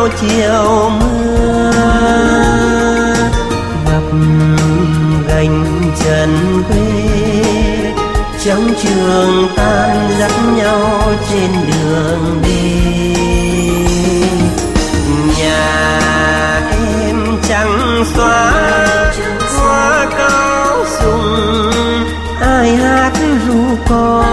bao chiều mưa, gập gành trần quê trong trường tan dắt nhau trên đường đi. Nhà em trắng xóa hoa cao sùng, ai hát ru con